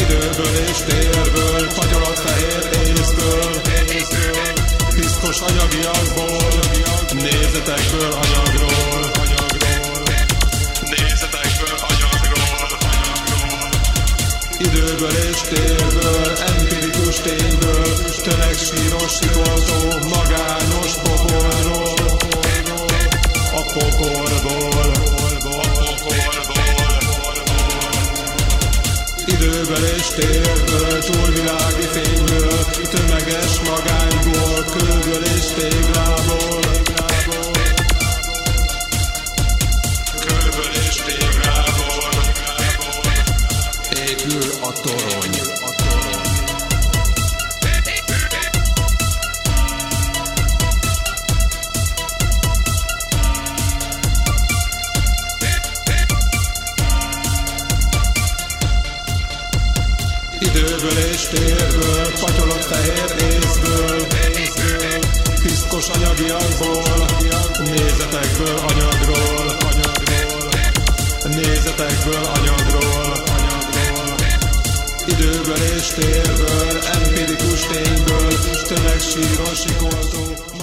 Időből és térből, fagyolat fehér észből, piszkos anyagiakból, nézetekből, anyagról, nézetekből, anyagról. Időből és térből, empirikus tényből, tömegsíros sikoltó, magányos pokolról, a pokolból. Időből és térből, túlvilági fényből, tömeges magányból, kőből és téglából. Kőből és téglából épül a torony. Időből és térből, fatyolott fehér észből, piszkos anyagiakból, nézetekből, anyagról, nézetekből, anyagról. Időből és térből, empirikus tényből, tömegsíros sikoltó.